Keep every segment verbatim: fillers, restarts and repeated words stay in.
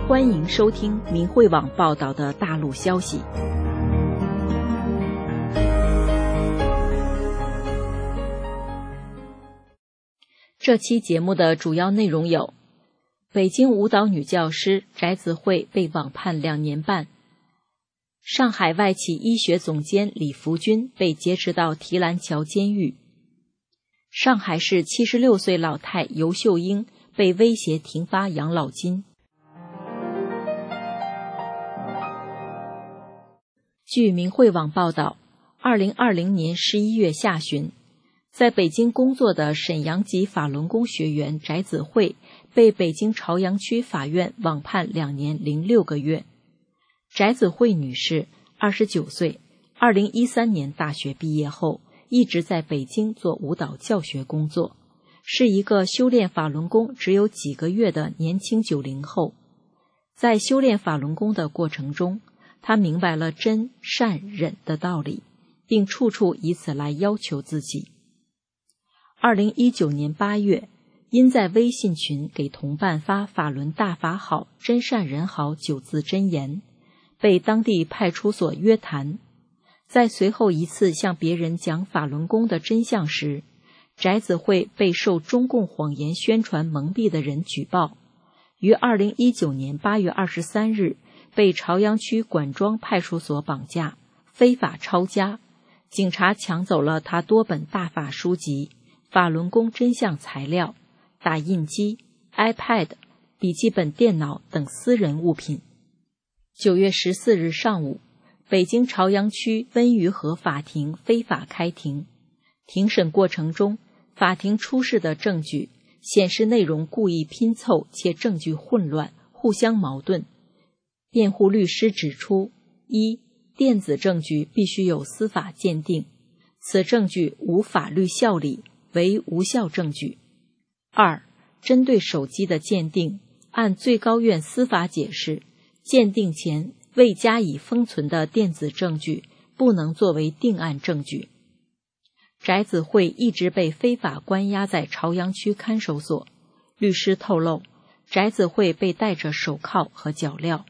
欢迎收听明慧网报道的大陆消息。这期节目的主要内容有：北京舞蹈女教师翟子慧被网判两年半；上海外企医学总监李福军被劫持到提篮桥监狱；上海市七十六岁老太尤秀英被威胁停发养老金。据明慧网报道，二零二零年十一月下旬，在北京工作的沈阳籍法轮功学员翟子慧被北京朝阳区法院网判两年零六个月。翟子慧女士，二十九岁，二零一三年大学毕业后，一直在北京做舞蹈教学工作，是一个修炼法轮功只有几个月的年轻九零后。在修炼法轮功的过程中，她明白了真、善、忍的道理，并处处以此来要求自己。二零一九年八月，因在微信群给同伴发法轮大法好、真善人好九字真言，被当地派出所约谈。在随后一次向别人讲法轮功的真相时，翟子慧被受中共谎言宣传蒙蔽的人举报，于二零一九年八月二十三日被朝阳区管庄派出所绑架，非法抄家。警察抢走了他多本大法书籍、法轮功真相材料、打印机、iPad、笔记本电脑等私人物品。九月十四日上午，北京朝阳区温榆河法庭非法开庭。庭审过程中，法庭出示的证据显示内容故意拼凑且证据混乱，互相矛盾。辩护律师指出：一、电子证据必须有司法鉴定，此证据无法律效力，为无效证据。二、针对手机的鉴定，按最高院司法解释，鉴定前未加以封存的电子证据不能作为定案证据。翟子慧一直被非法关押在朝阳区看守所。律师透露，翟子慧被戴着手铐和脚镣。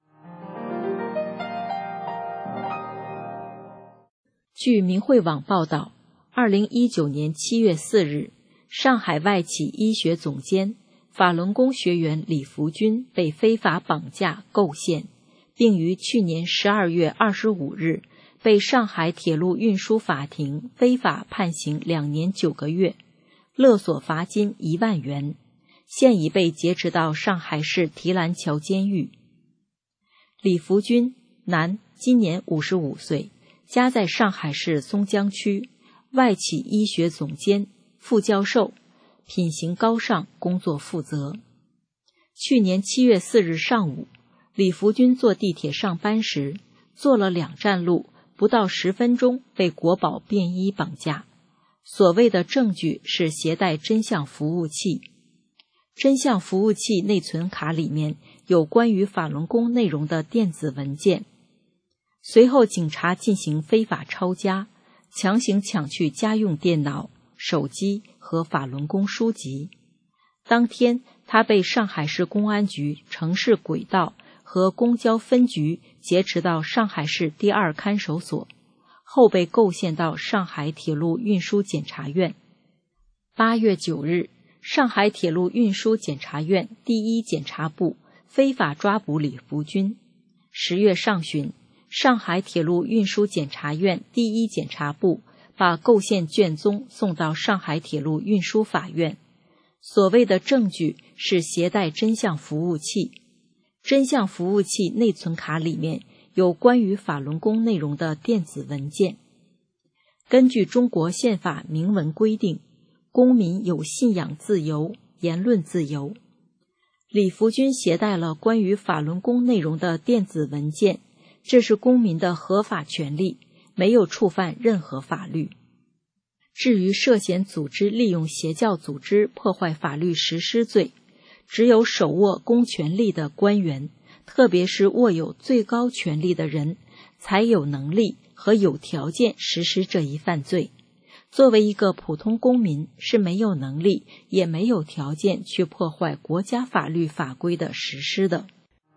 据明慧网报道，二零一九年七月四日，上海外企医学总监、法轮功学员李福军被非法绑架构陷，并于去年十二月二十五日被上海铁路运输法庭非法判刑两年九个月，勒索罚金一万元，现已被劫持到上海市提篮桥监狱。李福军，男，今年五十五岁，家在上海市松江区，外企医学总监、副教授，品行高尚，工作负责。去年七月四日上午，李福军坐地铁上班时，坐了两站路，不到十分钟被国保便衣绑架。所谓的证据是携带真相服务器。真相服务器内存卡里面有关于法轮功内容的电子文件。随后警察进行非法抄家，强行抢去家用电脑、手机和法轮功书籍。当天，他被上海市公安局城市轨道和公交分局劫持到上海市第二看守所，后被构陷到上海铁路运输检察院。八月九日，上海铁路运输检察院第一检察部非法抓捕李福军。十月上旬，上海铁路运输检察院第一检察部把构陷卷宗送到上海铁路运输法院。所谓的证据是携带真相服务器。真相服务器内存卡里面有关于法轮功内容的电子文件。根据中国宪法明文规定，公民有信仰自由、言论自由。李福军携带了关于法轮功内容的电子文件，这是公民的合法权利，没有触犯任何法律。至于涉嫌组织利用邪教组织破坏法律实施罪，只有手握公权力的官员，特别是握有最高权力的人，才有能力和有条件实施这一犯罪。作为一个普通公民，是没有能力也没有条件去破坏国家法律法规的实施的。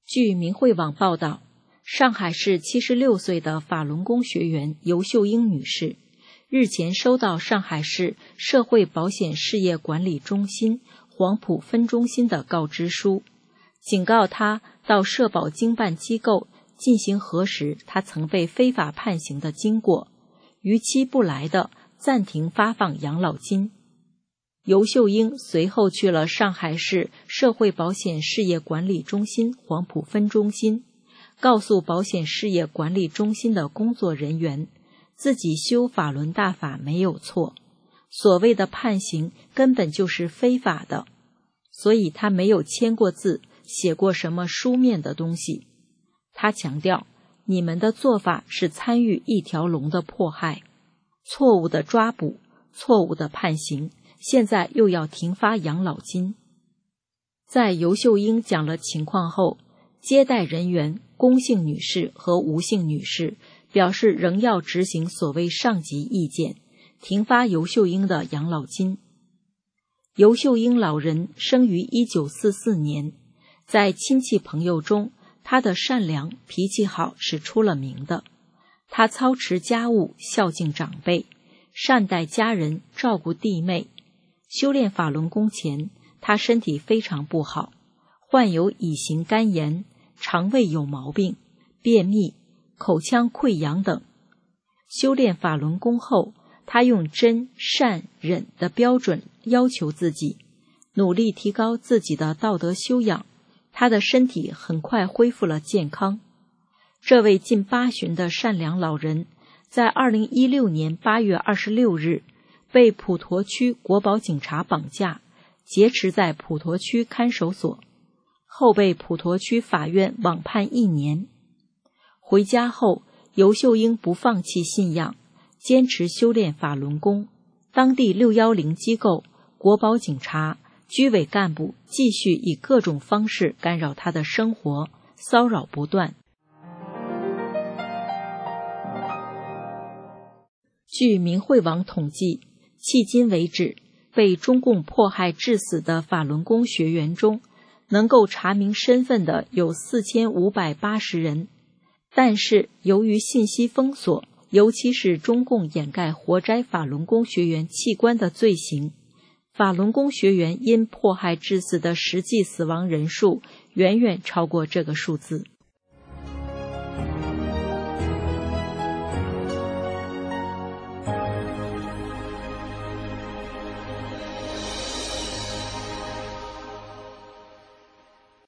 据明慧网报道，上海市七十六岁的法轮功学员尤秀英女士日前收到上海市社会保险事业管理中心黄埔分中心的告知书，警告她到社保经办机构进行核实她曾被非法判刑的经过，逾期不来的暂停发放养老金。尤秀英随后去了上海市社会保险事业管理中心黄埔分中心，告诉保险事业管理中心的工作人员，自己修法轮大法没有错，所谓的判刑根本就是非法的，所以他没有签过字，写过什么书面的东西。他强调，你们的做法是参与一条龙的迫害，错误的抓捕，错误的判刑，现在又要停发养老金。在尤秀英讲了情况后，接待人员龚姓女士和吴姓女士表示仍要执行所谓上级意见，停发尤秀英的养老金。尤秀英老人生于一九四四年，在亲戚朋友中，她的善良脾气好是出了名的。她操持家务，孝敬长辈，善待家人，照顾弟妹。修炼法轮功前，她身体非常不好，患有乙型肝炎，肠胃有毛病，便秘，口腔溃疡等。修炼法轮功后，他用真善忍的标准要求自己，努力提高自己的道德修养，他的身体很快恢复了健康。这位近八旬的善良老人，在二零一六年八月二十六日被普陀区国保警察绑架，劫持在普陀区看守所，后被普陀区法院网判一年。回家后，尤秀英不放弃信仰，坚持修炼法轮功。当地六一零机构、国保警察、居委干部继续以各种方式干扰她的生活，骚扰不断。据明慧网统计，迄今为止，被中共迫害致死的法轮功学员中，能够查明身份的有四千五百八十人。但是由于信息封锁，尤其是中共掩盖活摘法轮功学员器官的罪行，法轮功学员因迫害致死的实际死亡人数远远超过这个数字。